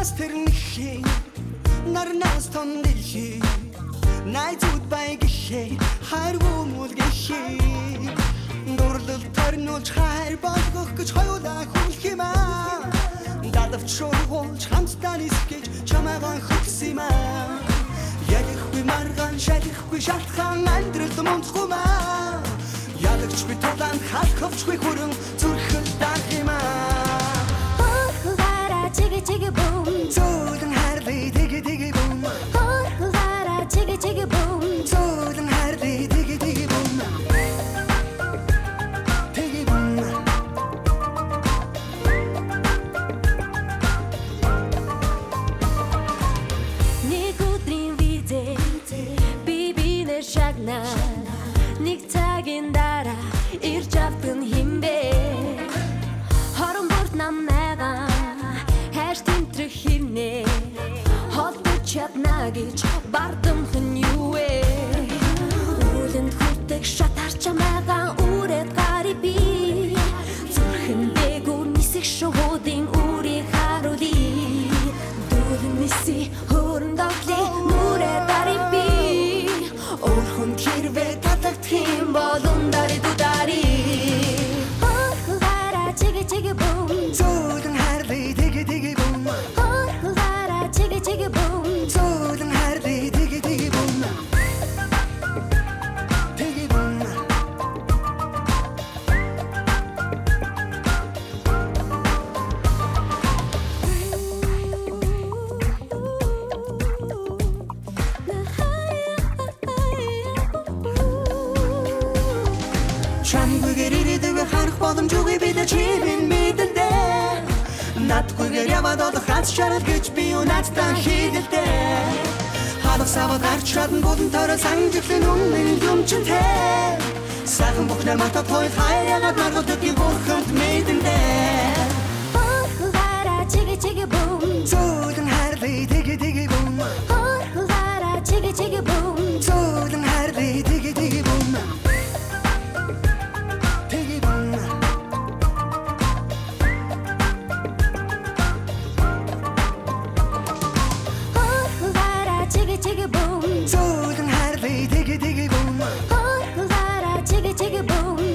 тэрнэхий нарнаас том дэлхий найзууд байгихээ хайргүй мул гэхээ дурлал төрнүүлж хайр болгох гэж хоёулаа хүлх юм аа дадавч шургуулж хамтдаа нисгэж чамайгаа хөтсөн юм аа ярихгүй маргаан шалихгүй шалтгаан амьдралд мунхгүй маа ялагчгүй тулаан халахвчгүй хүрэн зүрхэл даах юм аа Chigga chigga boom, зөөлөн харлий диги диги бум hora chigga chigga boom, зөөлөн харлий диги диги бум диги бум нэг өдрийн визээ бибинэ шагна нэг цагийн дараа ирж автан химбэ хорон бүрт намнайгаа хайр тэмтрэх химнэ холбож чадна гэж бардамхан юу вэ үлэнд хүрдэг шатар чамайгаа үрээд гари би зүрхэн дээгүүр нисэх шуудын үрийг харуули дүүрэн ниси хөрөн догли нүрээ дари би орхон хэрвээ татагт хим болон дари дудари chigga chigga boom, зөөлөн харлий диги диги бум hora chigga chigga boom, зөөлөн харлий диги диги бум диги бум чамгүйгээр ирээдүгэ харах боломжгүй бид чимэн мэдэндэ надгүйгээр яваад олох хац шарал гэж би унацтай хийдэлтэй халах савад гарч чадан болон төрөө санжиглэн үнэн юмчинтэй сайхан бүхнээр матад хой хаягаад маргад өдгийг бурханд мэдэндэ hora chigga chigga boom, зөөлөн харлий диги диги бум hora chigga chigga boom, зөөлөн харлий диги диги бум диги бум hora chigga chigga boom, зөөлөн харлий диги диги бум hora chigga chigga boom,